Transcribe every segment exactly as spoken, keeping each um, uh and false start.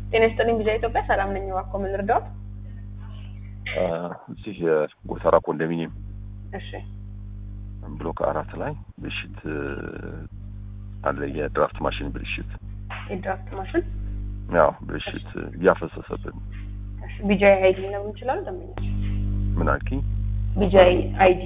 ጤና ይስጥልኝ ቢዛ ኢትዮጵያ ሰላም ነኝ ዋኮ ምን ልርዳዎት? እዚህ ጎተራ ኮንዶሚኒየም እሺ ብሎክ አራት ላይ ብልሽት አለ። የድራፍት ማሽን ብልሽት የድራፍት ማሽን ያው ብልሽት እያፈሰሰብን። እሺ ቢጃይ አይዲ ነው እንችላለን ደምኛ ምን አልኪ? ቢጃይ አይዲ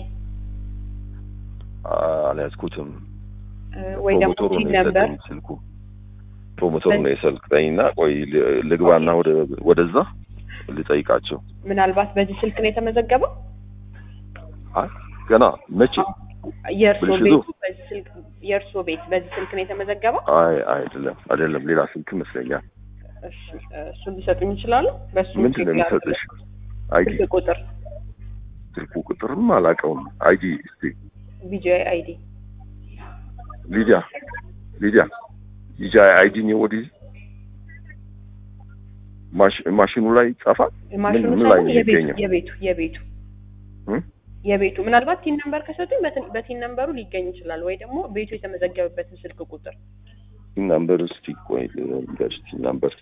አላስኩትም ወይ ደግሞ ቲም ነምበር ስልኩ ፕሮሞተሩ ነው የሰልክተኝና ቆይ ልግባና ወደ ወደዛ ልጠይቃቸው። ምናልባት በዚህ ስልክ ነው የተመዘገበው? አይ ገና መቼ የርሶ ቤት በዚህ ስልክ የርሶ ቤት በዚህ ስልክ ነው የተመዘገበው? አይ አይደለም አይደለም ሌላ ስልክ መስለኛል። እሺ እሱ ሊሰጡኝ ይችላል? በሱ ምንድን ነው የሚሰጥሽ? አይዲ ቁጥር ስልኩ ቁጥርም አላውቀውም። አይዲ እስቲ ቢጃይ አይዲ ሊዲያ ሊዲያ ቢጃይ አይዲ ነው ወዲ ማሽ ማሽኑ ላይ ጻፋ ማሽኑ ላይ የቤቱ የቤቱ የቤቱ የቤቱ ምናልባት ቲን ነምበር ከሰጡኝ በቲን ነምበሩ ሊገኝ ይችላል ወይ ደግሞ ቤቱ የተመዘገበበትን ስልክ ቁጥር ቲን ነምበር እስቲ ቆይ ልንገርሽ። ቲን ነምበር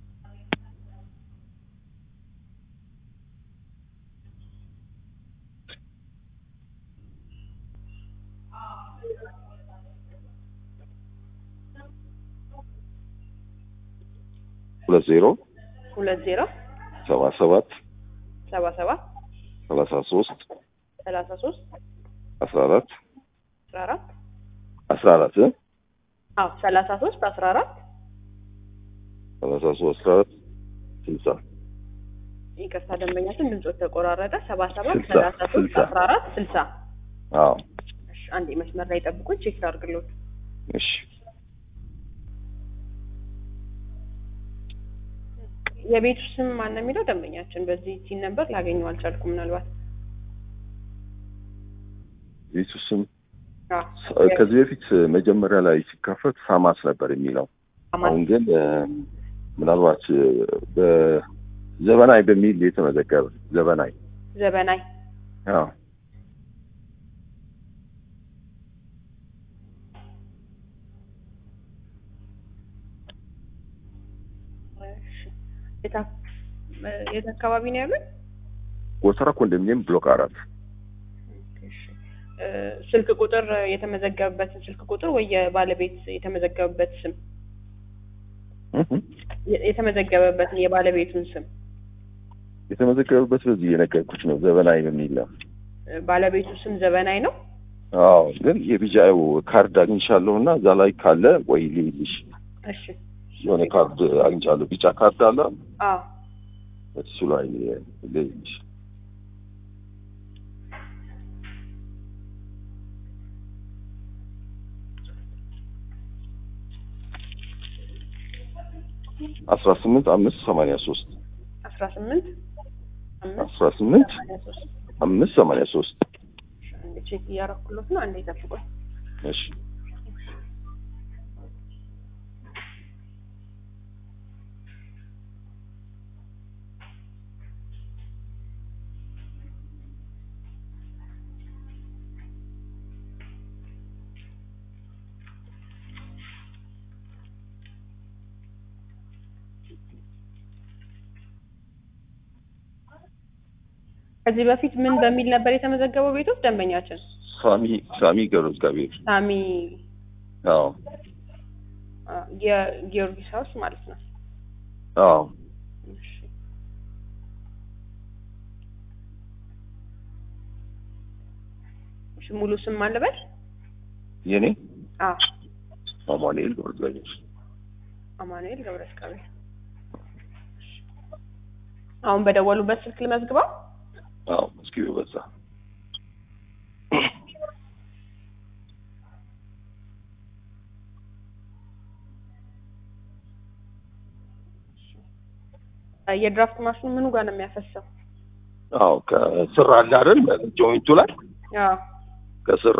ሁለት ዜሮ ሁለት ዜሮ ሰባ ሰባት ሰባ ሰባት ሰላሳ ሶስት ሰላሳ ሶስት አስራ አራት አስራ አራት አስራ አራት አዎ ሰላሳ ሶስት አስራ አራት ሰላሳ ሶስት አስራ አራት ስልሳ ይቅርታ ደንበኛችን ድምጾት ተቆራረጠ። ሰባ ሰባት ሰላሳ ሶስት አስራ አራት ስልሳ አዎ እሺ አንዴ መስመር ላይ ጠብቁኝ ቼክ ላድርግልዎት። እሺ የቤቱ ስም ማን ነው የሚለው ደንበኛችን በዚህ ቲን ነምበር ላገኘው አልቻልኩም። ምናልባት ቤቱ ስም ከዚህ በፊት መጀመሪያ ላይ ሲከፈት ሳማስ ነበር የሚለው። አሁን ግን ምናልባት በዘበናይ በሚል የተመዘገበ ዘበናይ ዘበናይ አዎ የት አካባቢ ነው ያለው? ጎተራ ኮንዶሚኒየም ብሎክ አራት። እሺ ስልክ ቁጥር የተመዘገበበትን ስልክ ቁጥር ወይ የባለቤት የተመዘገበበት ስም የተመዘገበበትን የባለቤቱን ስም የተመዘገበበት በዚህ የነገርኩሽ ነው ዘበናይ በሚል ነው። ባለቤቱ ስም ዘበናይ ነው? አዎ ግን የቢጃው ካርድ አግኝቻለሁና እዛ ላይ ካለ ወይ ልይልሽ። እሺ የሆነ ካርድ አግኝቻለሁ ቢጫ ካርድ አለ። አዎ እሱ ላይ ልይልሽ። አስራ ስምንት አምስት ሰማንያ ሶስት አስራ ስምንት አስራ ስምንት አምስት ሰማንያ ሶስት አንዴ ቼክ እያደረኩለት ነው። አንዴ ጠብቁኝ። እሺ ከዚህ በፊት ምን በሚል ነበር የተመዘገበው ቤቶች ደንበኛችን? ሳሚ ሳሚ ገብረ እግዚአብሔር ሳሚ አዎ የጊዮርጊስ ሃውስ ማለት ነው። አዎ እሺ እሺ ሙሉ ስም ማን ልበል? የኔ አዎ አማኑኤል ገብረ እግዚአብሔር አማኑኤል ገብረ እግዚአብሔር። አሁን በደወሉበት ስልክ ልመዝግበው? አዎ መስኪው በዛ የድራፍት ማሽኑ ምኑ ጋር ነው የሚያፈሰው? አዎ ከስር አለ አይደል ጆይንቱ ላይ አዎ ከስር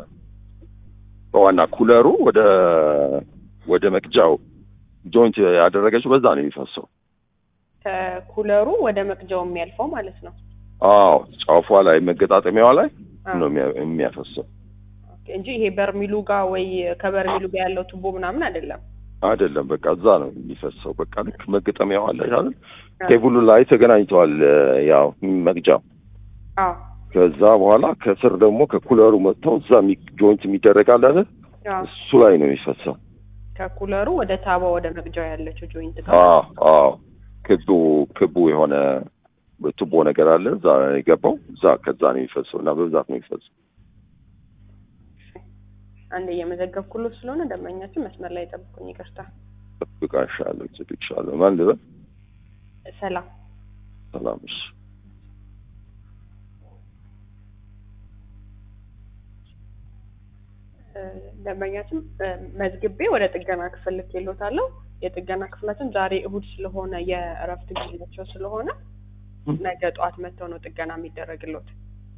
በዋና ኩለሩ ወደ ወደ መቅጃው ጆይንት ያደረገችው በዛ ነው የሚፈሰው። ከኩለሩ ወደ መቅጃው የሚያልፈው ማለት ነው። አዎ ጫፏ ላይ መገጣጠሚያዋ ላይ ነው የሚያፈሰው እንጂ ይሄ በርሚሉ ጋር ወይ ከበርሚሉ ጋር ያለው ቱቦ ምናምን አይደለም። አይደለም በቃ እዛ ነው የሚፈሰው። በቃ ልክ መገጠሚያው አለ አይደል? ቴብሉ ላይ ተገናኝተዋል ያው መግጃው። አዎ ከዛ በኋላ ከስር ደግሞ ከኩለሩ መጥተው እዛ ጆይንት የሚደረግ አለ አይደል? እሱ ላይ ነው የሚፈሰው። ከኩለሩ ወደ ታባ ወደ መግጃው ያለችው ጆይንት ጋር። አዎ አዎ ክቡ ክቡ የሆነ ቱቦ ነገር አለ እዛ የገባው እዛ ከዛ ነው የሚፈሰው እና በብዛት ነው የሚፈሰው። አንዴ የመዘገብኩልህ ስለሆነ ደንበኛችን መስመር ላይ ጠብቁኝ። ይቅርታ ጠብቃሻለሁ ትጥቅሻለሁ። ማን ልበል? ሰላም ሰላም። እሺ ደንበኛችን መዝግቤ ወደ ጥገና ክፍል ልኬልዎታለሁ። የጥገና ክፍላችን ዛሬ እሁድ ስለሆነ የእረፍት ጊዜያቸው ስለሆነ ነገ ጠዋት መጥተው ነው ጥገና የሚደረግልዎት።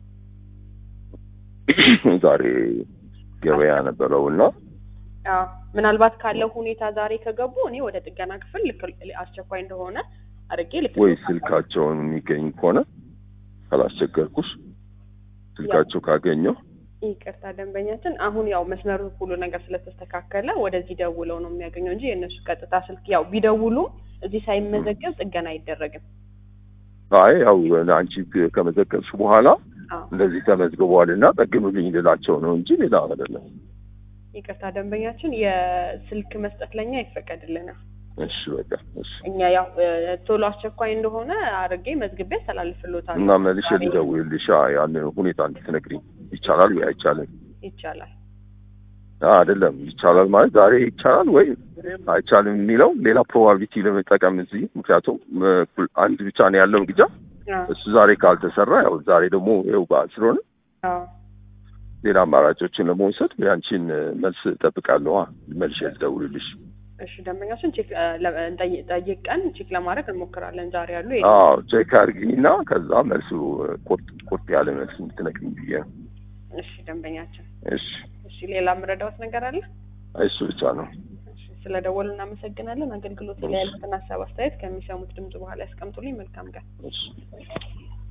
ዛሬ ገበያ ነበረውና አዎ ምናልባት ካለው ሁኔታ ዛሬ ከገቡ እኔ ወደ ጥገና ክፍል ልክ አስቸኳይ እንደሆነ አድርጌ ልክ ወይ ስልካቸውን የሚገኝ ከሆነ ካላስቸገርኩሽ ስልካቸው ካገኘው። ይቅርታ ደንበኛችን አሁን ያው መስመሩ ሁሉ ነገር ስለተስተካከለ ወደዚህ ደውለው ነው የሚያገኘው እንጂ የእነሱ ቀጥታ ስልክ ያው ቢደውሉ እዚህ ሳይመዘገብ ጥገና አይደረግም። አይ ያው አንቺ ከመዘገብሽ በኋላ እንደዚህ ተመዝግቧልና ጠግኑልኝ ልላቸው ነው እንጂ ሌላ አይደለም። ይቅርታ ደንበኛችን የስልክ መስጠት ለኛ አይፈቀድልንም። እሺ በቃ እሺ። እኛ ያው ቶሎ አስቸኳይ እንደሆነ አድርጌ መዝግቤ አስተላልፍልዎታለሁ እና መልሼ ልደውልልሽ ያን ሁኔታ እንድትነግሪኝ ይቻላል ወይ አይቻልም? ይቻላል። አይደለም ይቻላል ማለት ዛሬ ይቻላል ወይ አይቻልም የሚለው ሌላ ፕሮባቢሊቲ ለመጠቀም እዚህ ምክንያቱም አንድ ብቻ ነው ያለው ግጃ እሱ ዛሬ ካልተሰራ ያው ዛሬ ደግሞ ይኸው በዓል ስለሆነ አዎ ሌላ አማራጮችን ለመውሰድ ያንቺን መልስ እጠብቃለሁ። መልሼ ልደውልልሽ። እሺ ደንበኛችን ቼክ ጠይቀን ቼክ ለማድረግ እንሞክራለን ዛሬ ያሉ። አዎ ቼክ አድርጊና ከዛ መልሱ ቁርጥ ቁርጥ ያለ መልስ እንድትነግሪኝ ብዬ ነው። እሺ ደንበኛችን። እሺ እሺ ሌላ ምረዳውት ነገር አለ? እሱ ብቻ ነው። እሺ ስለደወሉ እናመሰግናለን። አገልግሎት ላይ ያሉትን ሀሳብ አስተያየት ከሚሰሙት ድምጽ በኋላ ያስቀምጡልኝ። መልካም ቀን። እሺ